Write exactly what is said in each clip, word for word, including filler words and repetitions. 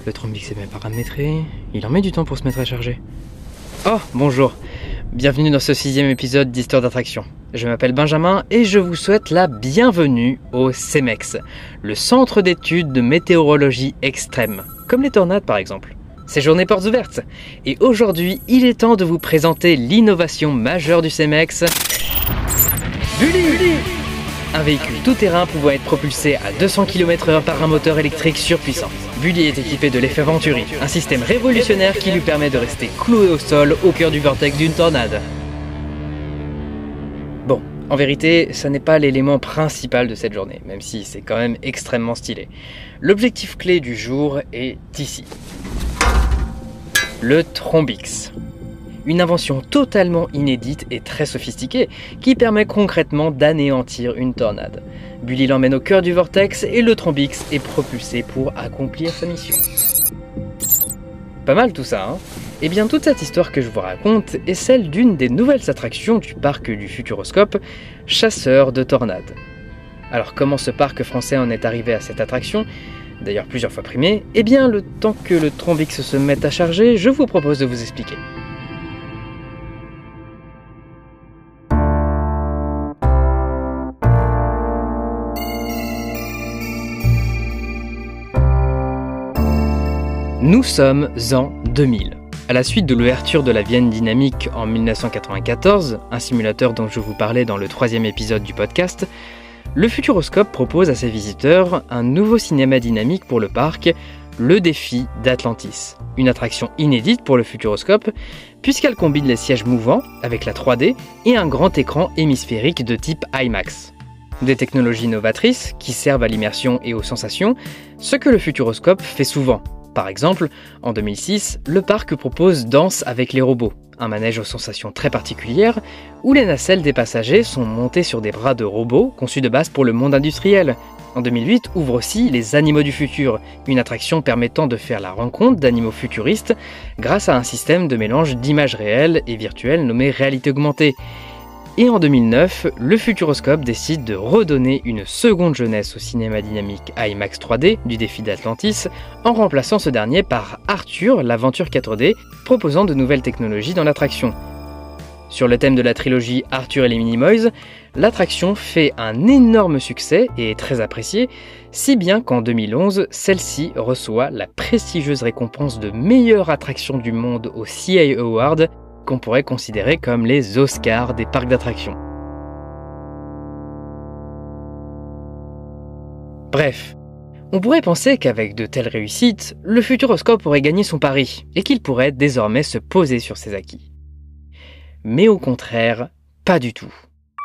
Le Trombix est bien paramétré. Il en met du temps pour se mettre à charger. Oh, bonjour. Bienvenue dans ce sixième épisode d'Histoire d'attraction. Je m'appelle Benjamin et je vous souhaite la bienvenue au CEMEX, le centre d'études de météorologie extrême, comme les tornades par exemple. C'est journée portes ouvertes. Et aujourd'hui, il est temps de vous présenter l'innovation majeure du CEMEX. Bully, un véhicule tout-terrain pouvant être propulsé à deux cents kilomètres heure par un moteur électrique surpuissant. Bully est équipé de l'effet Venturi, un système révolutionnaire qui lui permet de rester cloué au sol au cœur du vortex d'une tornade. Bon, en vérité, ça n'est pas l'élément principal de cette journée, même si c'est quand même extrêmement stylé. L'objectif clé du jour est ici. Le Trombix. Une invention totalement inédite et très sophistiquée qui permet concrètement d'anéantir une tornade. Bully l'emmène au cœur du vortex et le Trombix est propulsé pour accomplir sa mission. Pas mal tout ça, hein? Eh bien toute cette histoire que je vous raconte est celle d'une des nouvelles attractions du parc du Futuroscope, Chasseur de tornades. Alors comment ce parc français en est arrivé à cette attraction ? D'ailleurs plusieurs fois primé, eh bien le temps que le Trombix se mette à charger, je vous propose de vous expliquer. Nous sommes en deux mille. À la suite de l'ouverture de la Vienne Dynamique en mille neuf cent quatre-vingt-quatorze, un simulateur dont je vous parlais dans le troisième épisode du podcast, le Futuroscope propose à ses visiteurs un nouveau cinéma dynamique pour le parc, le Défi d'Atlantis. Une attraction inédite pour le Futuroscope, puisqu'elle combine les sièges mouvants avec la trois D et un grand écran hémisphérique de type IMAX. Des technologies novatrices qui servent à l'immersion et aux sensations, ce que le Futuroscope fait souvent. Par exemple, en deux mille six, le parc propose Danse avec les robots, un manège aux sensations très particulières, où les nacelles des passagers sont montées sur des bras de robots conçus de base pour le monde industriel. En deux mille huit ouvre aussi Les Animaux du Futur, une attraction permettant de faire la rencontre d'animaux futuristes grâce à un système de mélange d'images réelles et virtuelles nommé réalité augmentée. Et en deux mille neuf, le Futuroscope décide de redonner une seconde jeunesse au cinéma dynamique IMAX trois D du Défi d'Atlantis en remplaçant ce dernier par Arthur, l'aventure quatre D, proposant de nouvelles technologies dans l'attraction. Sur le thème de la trilogie Arthur et les Minimoys, l'attraction fait un énorme succès et est très appréciée, si bien qu'en deux mille onze, celle-ci reçoit la prestigieuse récompense de meilleure attraction du monde au C A Award, qu'on pourrait considérer comme les Oscars des parcs d'attractions. Bref, on pourrait penser qu'avec de telles réussites, le Futuroscope aurait gagné son pari et qu'il pourrait désormais se poser sur ses acquis. Mais au contraire, pas du tout.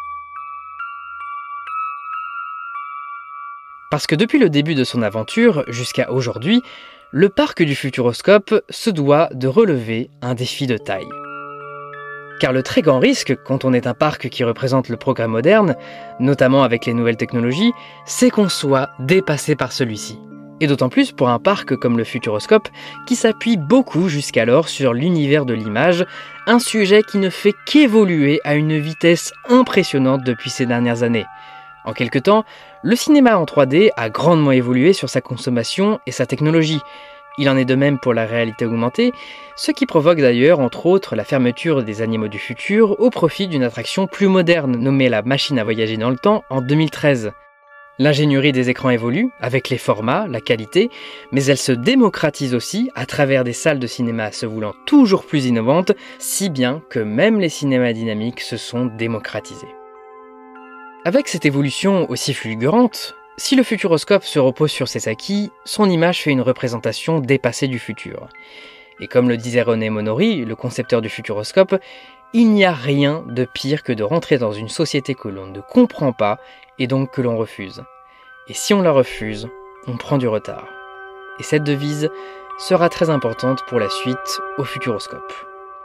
Parce que depuis le début de son aventure jusqu'à aujourd'hui, le parc du Futuroscope se doit de relever un défi de taille. Car le très grand risque, quand on est un parc qui représente le progrès moderne, notamment avec les nouvelles technologies, c'est qu'on soit dépassé par celui-ci. Et d'autant plus pour un parc comme le Futuroscope, qui s'appuie beaucoup jusqu'alors sur l'univers de l'image, un sujet qui ne fait qu'évoluer à une vitesse impressionnante depuis ces dernières années. En quelque temps, le cinéma en trois D a grandement évolué sur sa consommation et sa technologie. Il en est de même pour la réalité augmentée, ce qui provoque d'ailleurs entre autres la fermeture des Animaux du Futur au profit d'une attraction plus moderne nommée la Machine à voyager dans le temps en deux mille treize. L'ingénierie des écrans évolue, avec les formats, la qualité, mais elle se démocratise aussi à travers des salles de cinéma se voulant toujours plus innovantes, si bien que même les cinémas dynamiques se sont démocratisés. Avec cette évolution aussi fulgurante, si le Futuroscope se repose sur ses acquis, son image fait une représentation dépassée du futur. Et comme le disait René Monori, le concepteur du Futuroscope, il n'y a rien de pire que de rentrer dans une société que l'on ne comprend pas et donc que l'on refuse. Et si on la refuse, on prend du retard. Et cette devise sera très importante pour la suite au Futuroscope.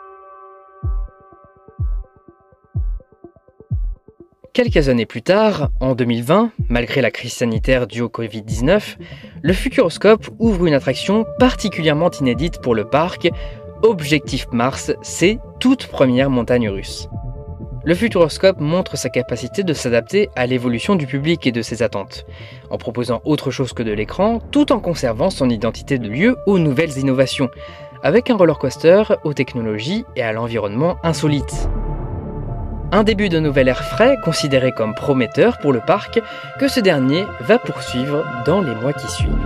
Quelques années plus tard, en deux mille vingt, malgré la crise sanitaire due au covid dix-neuf, le Futuroscope ouvre une attraction particulièrement inédite pour le parc, Objectif Mars, ses toutes premières montagnes russes. le Futuroscope montre sa capacité de s'adapter à l'évolution du public et de ses attentes, en proposant autre chose que de l'écran, tout en conservant son identité de lieu aux nouvelles innovations, avec un roller coaster aux technologies et à l'environnement insolites. Un début de nouvel air frais considéré comme prometteur pour le parc, que ce dernier va poursuivre dans les mois qui suivent.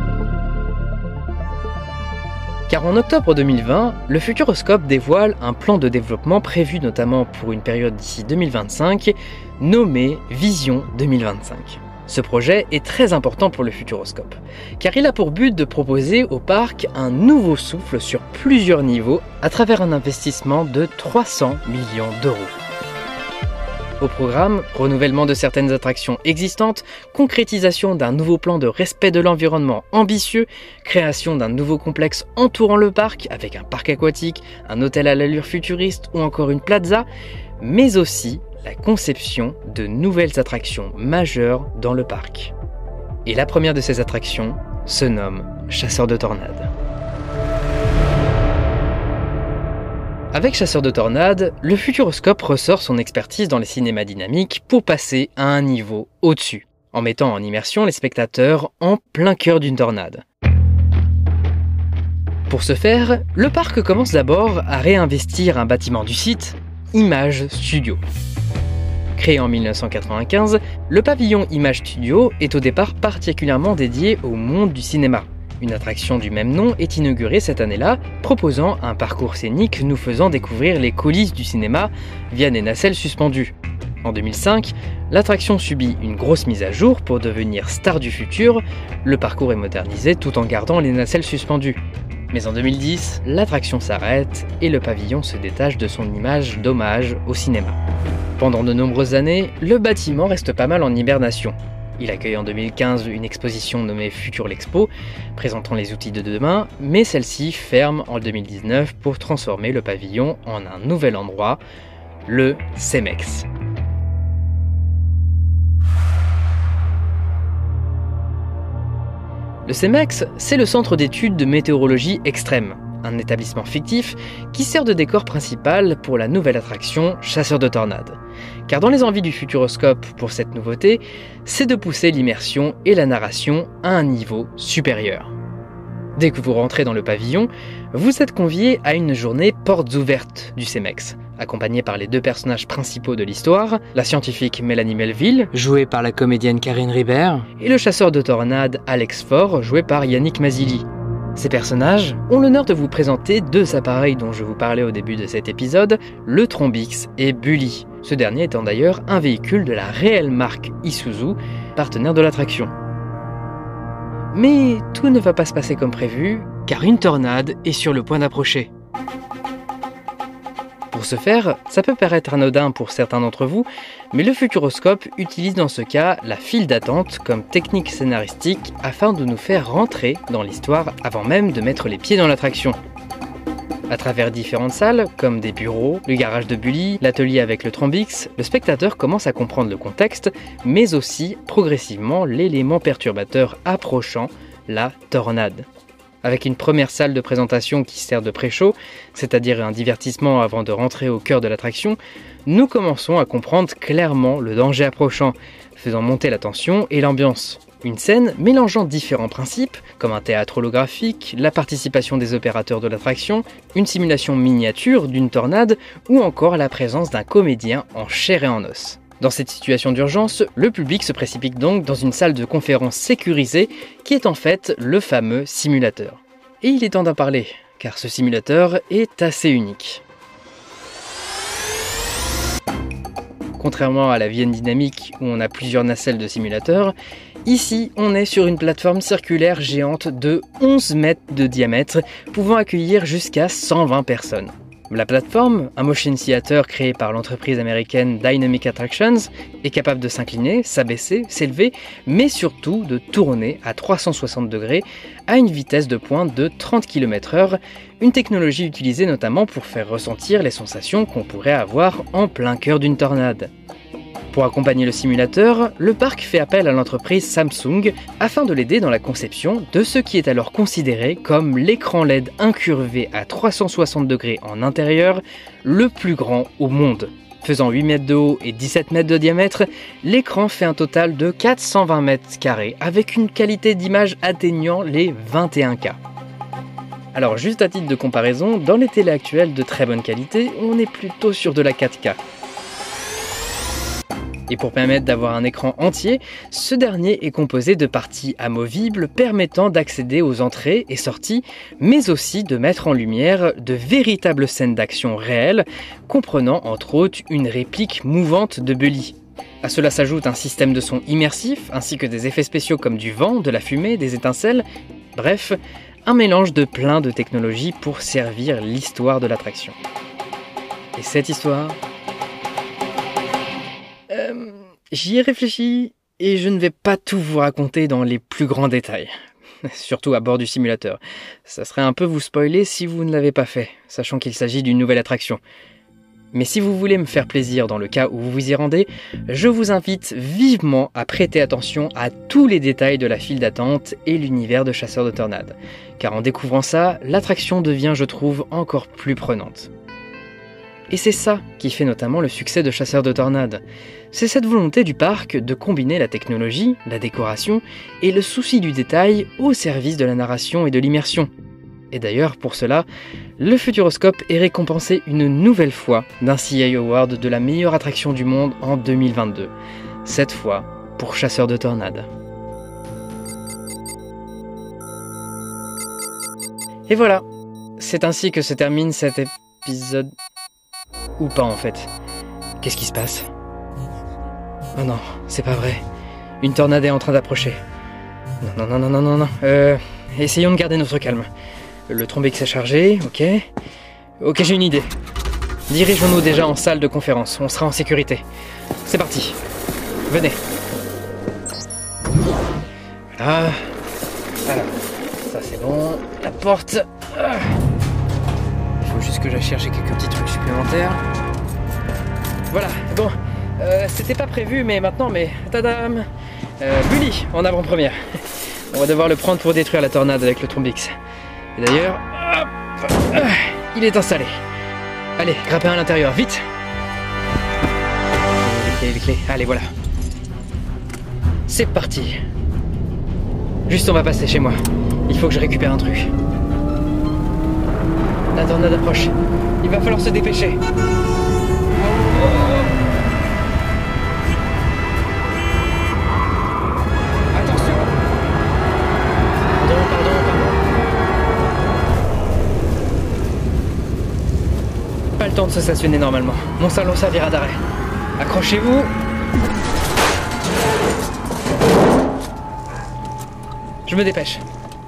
Car en octobre deux mille vingt, le Futuroscope dévoile un plan de développement prévu notamment pour une période d'ici deux mille vingt-cinq, nommé Vision deux mille vingt-cinq. Ce projet est très important pour le Futuroscope, car il a pour but de proposer au parc un nouveau souffle sur plusieurs niveaux à travers un investissement de trois cents millions d'euros. Au programme, renouvellement de certaines attractions existantes, concrétisation d'un nouveau plan de respect de l'environnement ambitieux, création d'un nouveau complexe entourant le parc avec un parc aquatique, un hôtel à l'allure futuriste ou encore une plaza, mais aussi la conception de nouvelles attractions majeures dans le parc. Et la première de ces attractions se nomme Chasseur de tornades. Avec Chasseur de tornades, le Futuroscope ressort son expertise dans les cinémas dynamiques pour passer à un niveau au-dessus, en mettant en immersion les spectateurs en plein cœur d'une tornade. Pour ce faire, le parc commence d'abord à réinvestir un bâtiment du site, Image Studio. Créé en mille neuf cent quatre-vingt-quinze, le pavillon Image Studio est au départ particulièrement dédié au monde du cinéma. Une attraction du même nom est inaugurée cette année-là, proposant un parcours scénique nous faisant découvrir les coulisses du cinéma via des nacelles suspendues. En deux mille cinq, l'attraction subit une grosse mise à jour pour devenir star du futur. Le parcours est modernisé tout en gardant les nacelles suspendues. Mais en deux mille dix, l'attraction s'arrête et le pavillon se détache de son image d'hommage au cinéma. Pendant de nombreuses années, le bâtiment reste pas mal en hibernation. Il accueille en deux mille quinze une exposition nommée Futur l'Expo, présentant les outils de demain, mais celle-ci ferme en deux mille dix-neuf pour transformer le pavillon en un nouvel endroit, le CEMEX. Le CEMEX, c'est le centre d'études de météorologie extrême, un établissement fictif qui sert de décor principal pour la nouvelle attraction Chasseur de tornades. Car dans les envies du Futuroscope pour cette nouveauté, c'est de pousser l'immersion et la narration à un niveau supérieur. Dès que vous rentrez dans le pavillon, vous êtes convié à une journée portes ouvertes du CEMEX, accompagné par les deux personnages principaux de l'histoire, la scientifique Mélanie Melville, jouée par la comédienne Karine Ribert, et le chasseur de tornades Alex Faure, joué par Yannick Mazzilli. Ces personnages ont l'honneur de vous présenter deux appareils dont je vous parlais au début de cet épisode, le Trombix et Bully, ce dernier étant d'ailleurs un véhicule de la réelle marque Isuzu, partenaire de l'attraction. Mais tout ne va pas se passer comme prévu, car une tornade est sur le point d'approcher. Pour ce faire, ça peut paraître anodin pour certains d'entre vous, mais le Futuroscope utilise dans ce cas la file d'attente comme technique scénaristique afin de nous faire rentrer dans l'histoire avant même de mettre les pieds dans l'attraction. À travers différentes salles, comme des bureaux, le garage de Bully, l'atelier avec le Trombix, le spectateur commence à comprendre le contexte, mais aussi progressivement l'élément perturbateur approchant, la tornade. Avec une première salle de présentation qui sert de pré-show, c'est-à-dire un divertissement avant de rentrer au cœur de l'attraction, nous commençons à comprendre clairement le danger approchant, faisant monter la tension et l'ambiance. Une scène mélangeant différents principes, comme un théâtre holographique, la participation des opérateurs de l'attraction, une simulation miniature d'une tornade ou encore la présence d'un comédien en chair et en os. Dans cette situation d'urgence, le public se précipite donc dans une salle de conférence sécurisée qui est en fait le fameux simulateur. Et il est temps d'en parler, car ce simulateur est assez unique. Contrairement à la Vienne dynamique où on a plusieurs nacelles de simulateurs, ici on est sur une plateforme circulaire géante de onze mètres de diamètre, pouvant accueillir jusqu'à cent vingt personnes. La plateforme, un motion theater créé par l'entreprise américaine Dynamic Attractions, est capable de s'incliner, s'abaisser, s'élever, mais surtout de tourner à trois cent soixante degrés à une vitesse de pointe de trente kilomètres heure, une technologie utilisée notamment pour faire ressentir les sensations qu'on pourrait avoir en plein cœur d'une tornade. Pour accompagner le simulateur, le parc fait appel à l'entreprise Samsung afin de l'aider dans la conception de ce qui est alors considéré comme l'écran L E D incurvé à trois cent soixante degrés en intérieur, le plus grand au monde. Faisant huit mètres de haut et dix-sept mètres de diamètre, l'écran fait un total de quatre cent vingt mètres carrés avec une qualité d'image atteignant les vingt et un K. Alors juste à titre de comparaison, dans les télés actuelles de très bonne qualité, on est plutôt sur de la quatre K. Et pour permettre d'avoir un écran entier, ce dernier est composé de parties amovibles permettant d'accéder aux entrées et sorties, mais aussi de mettre en lumière de véritables scènes d'action réelles, comprenant entre autres une réplique mouvante de Bully. À cela s'ajoute un système de son immersif, ainsi que des effets spéciaux comme du vent, de la fumée, des étincelles, bref, un mélange de plein de technologies pour servir l'histoire de l'attraction. Et cette histoire... Euh, j'y ai réfléchi et je ne vais pas tout vous raconter dans les plus grands détails, surtout à bord du simulateur. Ça serait un peu vous spoiler si vous ne l'avez pas fait, sachant qu'il s'agit d'une nouvelle attraction. Mais si vous voulez me faire plaisir dans le cas où vous vous y rendez, je vous invite vivement à prêter attention à tous les détails de la file d'attente et l'univers de Chasseurs de Tornades. Car en découvrant ça, l'attraction devient, je trouve, encore plus prenante. Et c'est ça qui fait notamment le succès de Chasseurs de Tornades. C'est cette volonté du parc de combiner la technologie, la décoration et le souci du détail au service de la narration et de l'immersion. Et d'ailleurs, pour cela, le Futuroscope est récompensé une nouvelle fois d'un C I A Award de la meilleure attraction du monde en deux mille vingt-deux. Cette fois pour Chasseurs de Tornades. Et voilà, c'est ainsi que se termine cet épisode... Ou pas en fait. Qu'est-ce qui se passe? Oh non, c'est pas vrai. Une tornade est en train d'approcher. Non, non, non, non, non, non. Euh, essayons de garder notre calme. Le Trombix est chargé, ok. Ok, j'ai une idée. Dirigeons-nous déjà en salle de conférence, on sera en sécurité. C'est parti. Venez. Voilà. Alors, ça c'est bon. La porte... Ah. Faut juste que j'aille chercher quelques petits trucs supplémentaires. Voilà, bon, euh, c'était pas prévu, mais maintenant, mais tadam, euh, Bully en avant-première. On va devoir le prendre pour détruire la tornade avec le Trombix. Et d'ailleurs, hop, euh, il est installé. Allez, grappin à l'intérieur, vite. Les clés, les clés, allez, voilà. C'est parti. Juste, on va passer chez moi. Il faut que je récupère un truc. La tornade approche. Il va falloir se dépêcher. Attention. Pardon, pardon, pardon. Pas le temps de se stationner normalement. Mon salon servira d'arrêt. Accrochez-vous. Je me dépêche.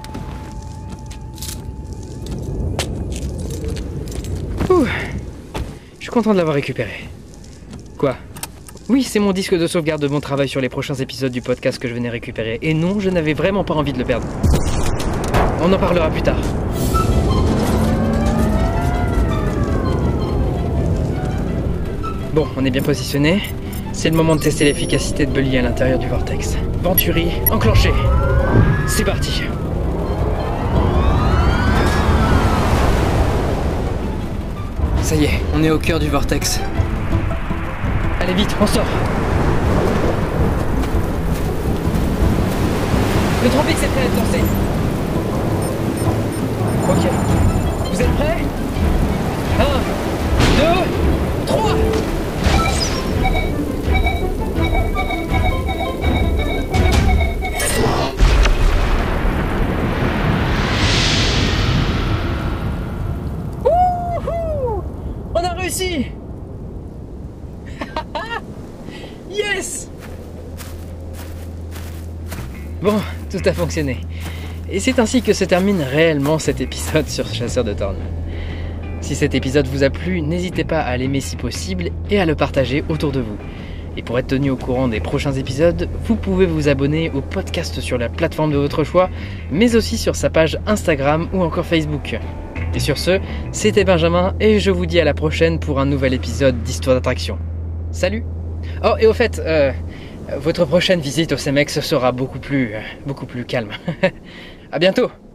Ouh. Je suis content de l'avoir récupéré. Quoi? Oui, c'est mon disque de sauvegarde de mon travail sur les prochains épisodes du podcast que je venais récupérer. Et non, je n'avais vraiment pas envie de le perdre. On en parlera plus tard. Bon, on est bien positionné. C'est le moment de tester l'efficacité de Bully à l'intérieur du vortex. Venturi, enclenché. C'est parti. Ça y est, on est au cœur du vortex. Allez vite, on sort. Le Trombix est prêt à être lancé. Ok. Vous êtes prêts? Un, deux, trois. On a réussi. Yes. Bon, tout a fonctionné. Et c'est ainsi que se termine réellement cet épisode sur Chasseurs de Tornades. Si cet épisode vous a plu, n'hésitez pas à l'aimer si possible et à le partager autour de vous. Et pour être tenu au courant des prochains épisodes, vous pouvez vous abonner au podcast sur la plateforme de votre choix, mais aussi sur sa page Instagram ou encore Facebook. Et sur ce, c'était Benjamin et je vous dis à la prochaine pour un nouvel épisode d'Histoire d'attraction. Salut! Oh, et au fait, euh, votre prochaine visite au C E M E X sera beaucoup plus, beaucoup plus calme. À bientôt!